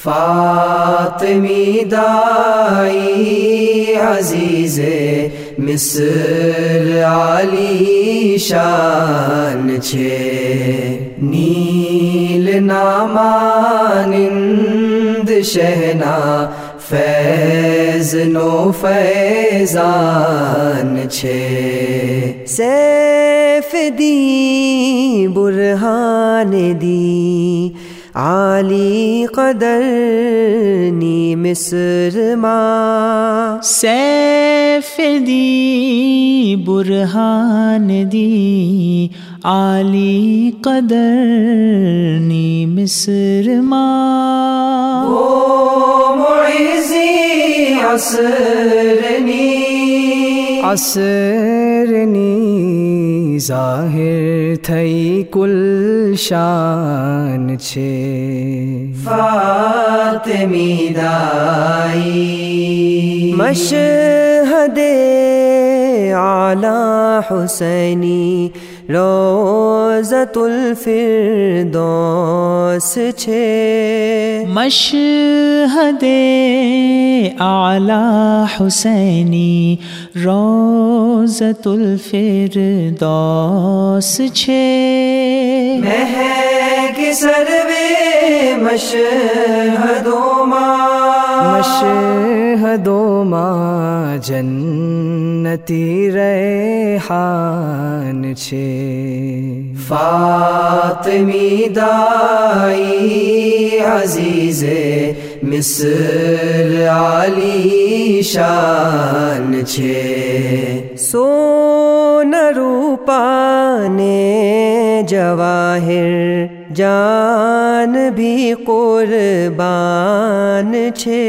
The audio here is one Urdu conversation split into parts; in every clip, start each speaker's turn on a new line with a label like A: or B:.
A: فاطمی دائی عزیز مصر عالی شان چھے، نیل نامانند شہنا فیض نو فیضان چھے،
B: سیف دی برہان دی عالی قدر نی مصر ماں،
C: سیف دی برہان دی عالی قدر نی مصر ماں،
A: وہ معزی عصرنی ظاہر تھئی کل شان چھے، فاطمی دائی
B: مشہد اعلی حسینی روضۃ الفردوس چھے،
C: مشہد اعلی حسینی روضۃ الفردوس چھے،
A: مہک سروے مشہدوں ماں جنتی ریحان چھے، فاطمی دائی عزیز مصر عالی شان چھے،
B: سونا روپانے جواہر جان بھی قربان چھے،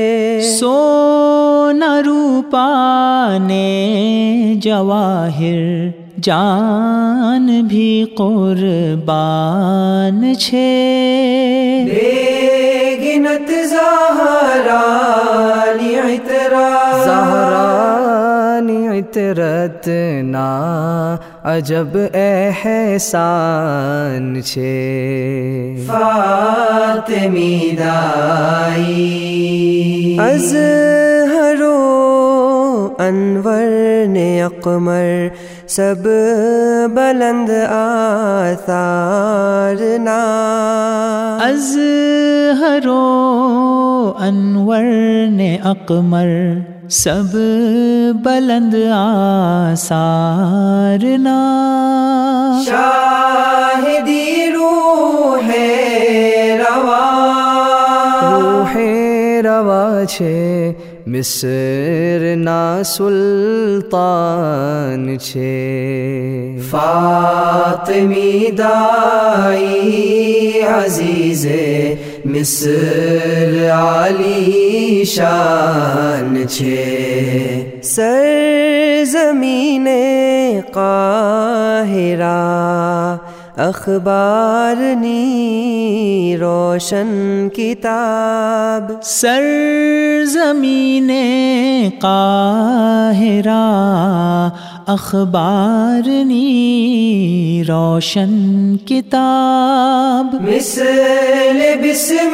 C: سونا روپانے جواہر جان بھی قربان چھے،
A: بے گنت زہرانی عطرت نا عجب احسان چھے، فاطمی دائی
B: ازہر و انور نے اقمر سب بلند آثار نا،
C: ازہر و انور نے اقمر سب بلند آثار نا،
A: شاہدی روح روا چھے، مصر نا سلطان چھے، فاطمی دائی عزیز مصر عالی شان چھے،
B: سرزمین قاہرہ اخبار نی روشن کتاب،
C: سرزمین قاہرہ اخبار نی روشن کتاب،
A: مثل بسم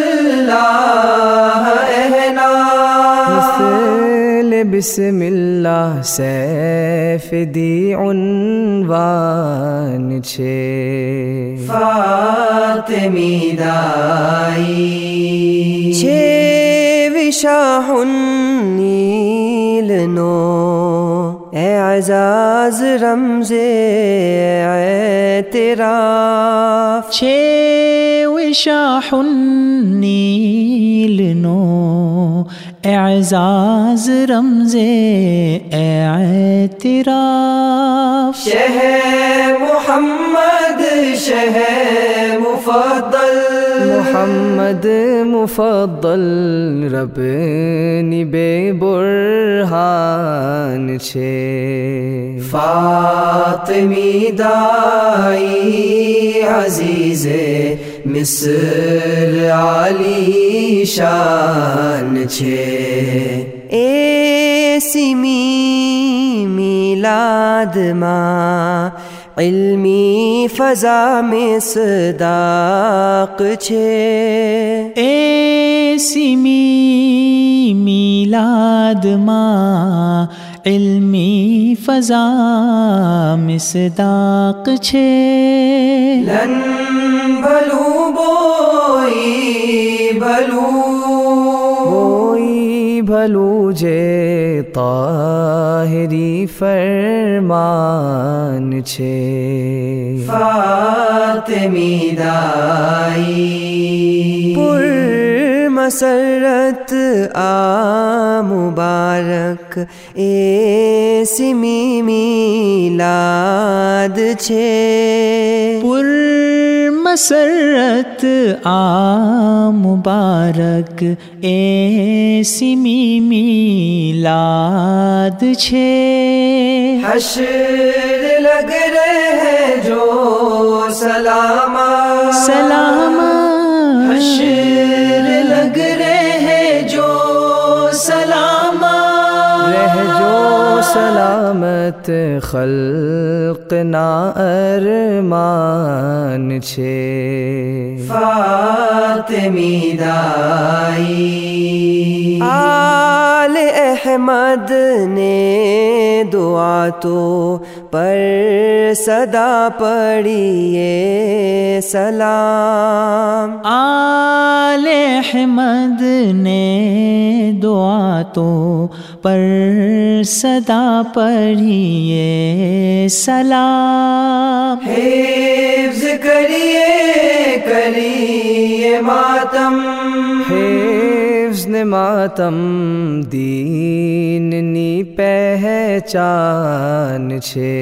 A: اللہ احنا، مثل بسم اللہ سیف دی عنوان چھے، فاطمی دائی
B: چھے وشاح النیل نو اعزاز رمز اعتراف،
C: چھے وشاح النیل نو اعزاز رمز اعتراف،
A: شہ محمد شہ محمد مفضل رب نی بے برہان چھے، فاطمی دائی عزیز مصر عالی شان چھے،
B: ایسی میلاد ماں علمی فضا میں صداق چھے،
C: سیمی میلاد ماں علمی فضا مصداق چھے
A: لن بھلو بوئی بھلو جے طاہری فرمان چھے فاطمی دائی
B: پر مسرت آ مبارک سیمی میلاد چھے
C: پر مسرت آ مبارک سیمی میلاد چھے
A: حشر لگ رہے ہیں جو سلامہ حشر لگ رہے ہیں جو سلامہ رہ جو سلامت خلق نا ارمان چھے فاطمی دائی
B: آل احمد نے دعا تو پر صدا پڑھیے سلام
C: آل احمد نے دعا تو پر صدا پڑھیے سلام
A: حفظ کریے ماتم حفظ نے ماتم دین نی پہچان چھے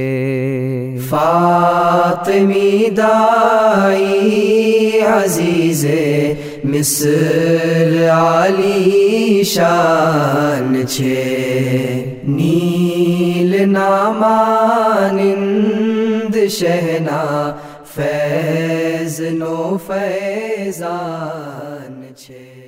A: فاطمی دائی عزیز مصر عالی شان چھے نیل نامانند شہنا فیض نو فیضان چھے